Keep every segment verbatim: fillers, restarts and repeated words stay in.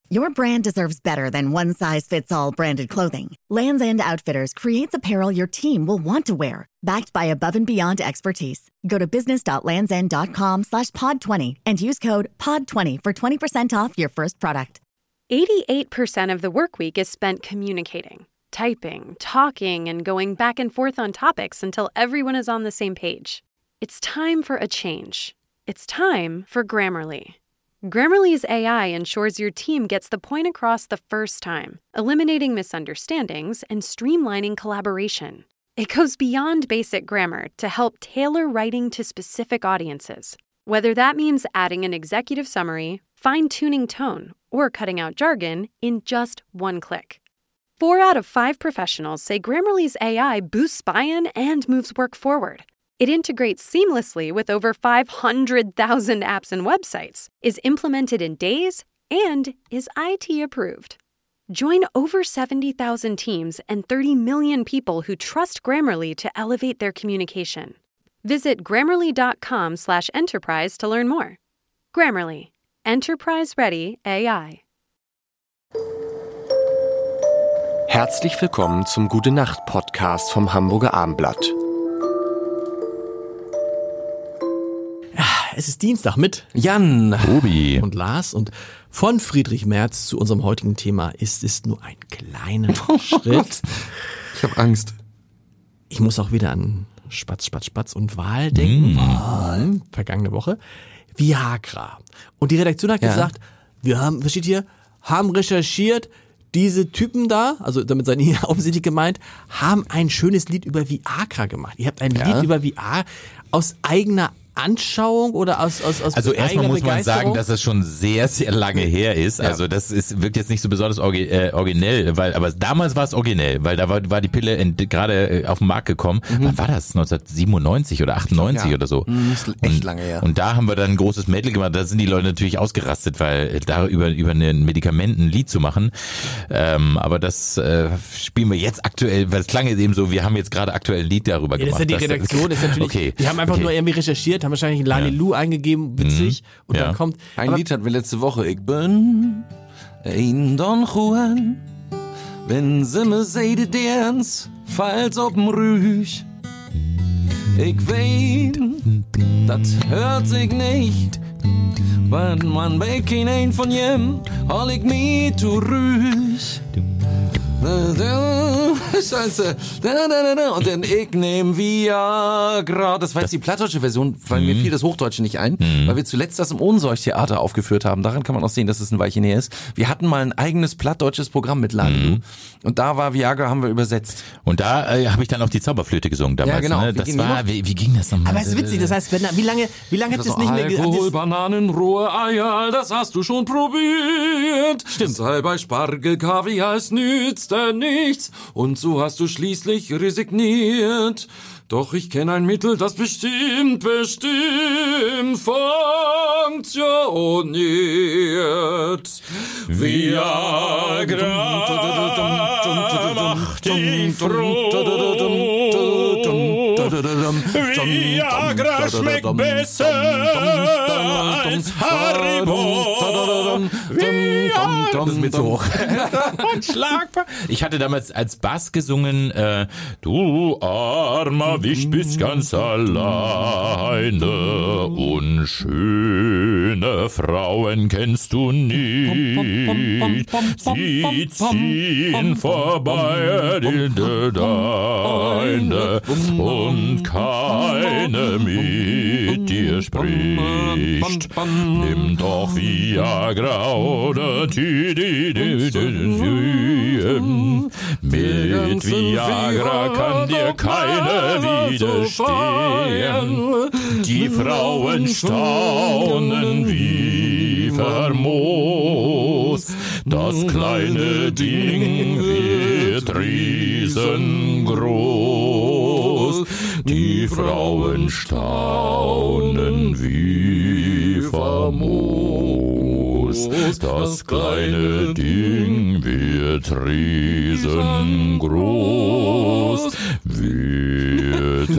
Your brand deserves better than one-size-fits-all branded clothing. Lands' End Outfitters creates apparel your team will want to wear, backed by above-and-beyond expertise. Go to business.landsend.com slash pod 20 and use code pod twenty for twenty percent off your first product. eighty-eight percent of the work week is spent communicating, typing, talking, and going back and forth on topics until everyone is on the same page. It's time for a change. It's time for Grammarly. Grammarly's A I ensures your team gets the point across the first time, eliminating misunderstandings and streamlining collaboration. It goes beyond basic grammar to help tailor writing to specific audiences, whether that means adding an executive summary, fine-tuning tone, or cutting out jargon in just one click. Four out of five professionals say Grammarly's A I boosts buy-in and moves work forward. It integrates seamlessly with over five hundred thousand apps and websites, is implemented in days, and is I T approved. Join over seventy thousand teams and thirty million people who trust Grammarly to elevate their communication. Visit grammarly.com slash enterprise to learn more. Grammarly. Enterprise-ready A I. Herzlich willkommen zum Gute-Nacht-Podcast vom Hamburger Abendblatt. Es ist Dienstag mit Jan, Tobi und Lars und von Friedrich Merz zu unserem heutigen Thema ist es nur ein kleiner Schritt. Ich habe Angst. Ich muss auch wieder an Spatz, Spatz, Spatz und Wahl denken. Mm. Wahl. Vergangene Woche. Viagra. Und die Redaktion hat ja. gesagt, wir haben, was steht hier, haben recherchiert, diese Typen da, also damit seid ihr offensichtlich gemeint, haben ein schönes Lied über Viagra gemacht. Ihr habt ein ja. Lied über Viagra aus eigener Anschauung oder aus aus aus Also erstmal muss man sagen, dass das schon sehr, sehr lange her ist. Ja. Also das ist wirkt jetzt nicht so besonders orgi- äh, originell, weil aber damals war es originell, weil da war, war die Pille ent- gerade auf den Markt gekommen. Mhm. Wann war das? neunzehnhundertsiebenundneunzig oder achtundneunzig ja. oder so. Mhm, ist echt und, lange her. Und da haben wir dann ein großes Medley gemacht. Da sind die Leute natürlich ausgerastet, weil da über über ein Medikament ein Lied zu machen. Ähm, aber das äh, spielen wir jetzt aktuell, weil es klang jetzt eben so, wir haben jetzt gerade aktuell ein Lied darüber ja, das gemacht. Das ist ja die Redaktion, das ist natürlich, okay. die haben einfach okay. nur irgendwie recherchiert, haben wahrscheinlich Lalilu ja. eingegeben, witzig, mhm. und ja. dann kommt... Ein Lied hatten wir letzte Woche. Ich bin ein Don Juan, wenn sie mir seide dance, falls ob'n Rüch. Ich wein, das hört sich nicht, weil man bei keinem von jem hol ich mich zu Rüch. Scheiße. Und dann ich nehm Viagra. Das war jetzt die plattdeutsche Version, weil mhm. mir fiel das Hochdeutsche nicht ein, mhm. weil wir zuletzt das im Ohnsorg-Theater aufgeführt haben. Daran kann man auch sehen, dass es ein Weilchen her ist. Wir hatten mal ein eigenes plattdeutsches Programm mit Lalilu. Mhm. Und da war Viagra, haben wir übersetzt. Und da äh, habe ich dann auch die Zauberflöte gesungen damals. Ja, genau. Ne? Das war, wie, wie ging das nochmal? Aber es ist witzig, das heißt, wenn, wie lange, wie lange hat es nicht mehr gesagt? Alkohol, Bananen, rohe Eier, das hast du schon probiert. Stimmt. Sei bei Spargel, Kaviar, es nützt dir nichts. Und so hast du schließlich resigniert. Doch ich kenne ein Mittel, das bestimmt, bestimmt funktioniert. Viagra macht dich froh. Viagra schmeckt besser als Haribo. Das ist mir zu hoch. Unschlagbar. Ich hatte damals als Bass gesungen, äh, du armer Wicht bist ganz alleine und schöne Frauen kennst du nicht. Sie ziehen vorbei, die deine und keine mit dir spricht. Nimm doch Viagra oder die, die, die, die, mit Viagra kann dir keine widerstehen. Die Frauen staunen wie famos. Das kleine Ding wird riesengroß. Die Frauen staunen wie famos. Das kleine Ding wird riesengroß. Wird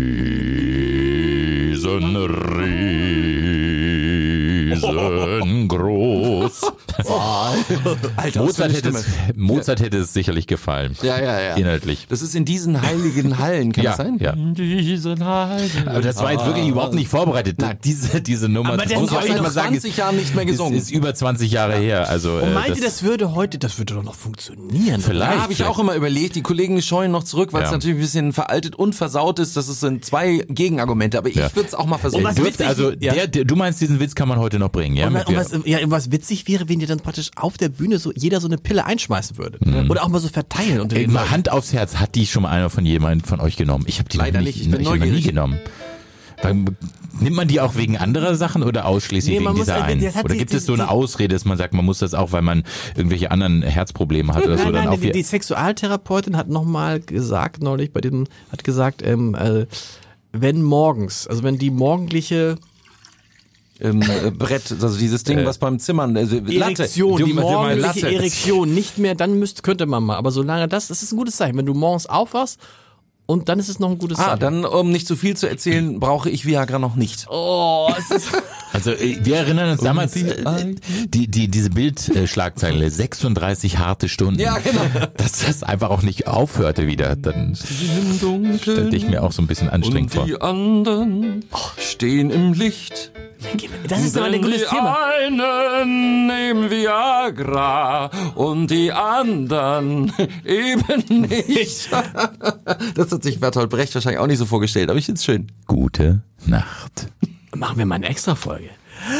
riesen, riesengroß. Alter, Mozart, hätte es, Mozart hätte es sicherlich gefallen. Ja, ja, ja. Inhaltlich. Das ist in diesen heiligen Hallen, kann Ja, das sein? ja. In diesen heiligen Aber das war jetzt wirklich überhaupt nicht vorbereitet. Diese, diese Nummer, Aber das das muss ist ich auch auch in mal sagen, ist, zwanzig Jahren nicht mehr gesungen. ist, ist über zwanzig Jahre her. Also, Und äh, meint das, ihr, das würde heute, das würde doch noch funktionieren? Vielleicht. Ja, habe ich auch immer überlegt. Die Kollegen scheuen noch zurück, weil es Ja. natürlich ein bisschen veraltet und versaut ist. Das sind zwei Gegenargumente. Aber ich Ja. würde es auch mal versuchen. was dürfte, witzig- also ja. der, der, du meinst, diesen Witz kann man heute noch bringen, ja? Und, Mit und, der- was, ja, und was witzig wäre, wenn ihr dann praktisch auf der Bühne so jeder so eine Pille einschmeißen würde. Mhm. Oder auch mal so verteilen unter Ey, den mal Leuten. Hand aufs Herz, hat die schon mal einer von jemandem von euch genommen? Ich habe die Leider noch nicht, nicht, ich bin ich hab noch nie neugierig. genommen. Weil, nimmt man die auch wegen anderer Sachen oder ausschließlich Nee, wegen man muss- dieser einen? das hat Oder die- gibt die- es so eine die- Ausrede, dass man sagt, man muss das auch, weil man irgendwelche anderen Herzprobleme hat oder so? Nein, dann nein, auch die, die Sexualtherapeutin hat nochmal gesagt, neulich bei diesem, hat gesagt, ähm, äh, wenn morgens, also wenn die morgendliche ähm, äh, Brett, also dieses Ding, was beim Zimmern, äh, Latte. Erektion, die Dumme- dumme morgendliche Latte. Erektion nicht mehr, dann müsste, könnte man mal. Aber solange das, das ist ein gutes Zeichen. Wenn du morgens aufwachst und dann ist es noch ein gutes Ah, Zeichen. dann, um nicht zu viel zu erzählen, brauche ich Viagra noch nicht. Oh, es ist Also äh, wir erinnern uns damals, äh, die, die, diese Bildschlagzeile, sechsunddreißig harte Stunden. Ja, genau. Dass das einfach auch nicht aufhörte wieder, dann stellte ich mir auch so ein bisschen anstrengend vor. Und die anderen stehen im Licht. das ist aber ein Denn gutes die Thema. einen nehmen Viagra und die anderen eben nicht. Das hat sich Bertolt Brecht wahrscheinlich auch nicht so vorgestellt, aber ich find's schön. Gute Nacht. Machen wir mal eine extra Folge.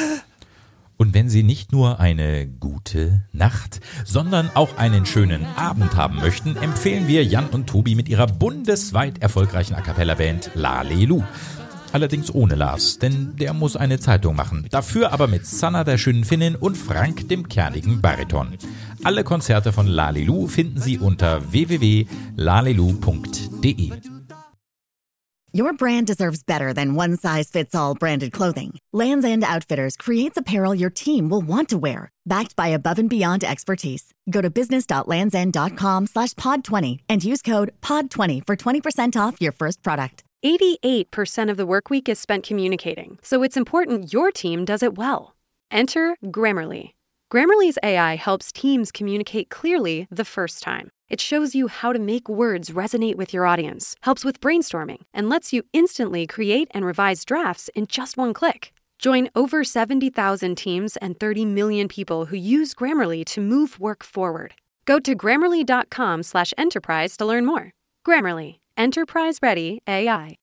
Und wenn Sie nicht nur eine gute Nacht, sondern auch einen schönen Abend haben möchten, empfehlen wir Jan und Tobi mit ihrer bundesweit erfolgreichen A-Cappella-Band Lalelu. Allerdings ohne Lars, denn der muss eine Zeitung machen. Dafür aber mit Sanna, der schönen Finnin, und Frank, dem kernigen Bariton. Alle Konzerte von Lalelu finden Sie unter w w w punkt lalelu punkt d e. Your brand deserves better than one-size-fits-all branded clothing. Lands' End Outfitters creates apparel your team will want to wear, backed by above and beyond expertise. Go to business.landsend.com slash pod 20 and use code pod twenty for twenty percent off your first product. eighty-eight percent of the work week is spent communicating, so it's important your team does it well. Enter Grammarly. Grammarly's A I helps teams communicate clearly the first time. It shows you how to make words resonate with your audience, helps with brainstorming, and lets you instantly create and revise drafts in just one click. Join over seventy thousand teams and thirty million people who use Grammarly to move work forward. Go to grammarly.com slash enterprise to learn more. Grammarly, enterprise-ready A I.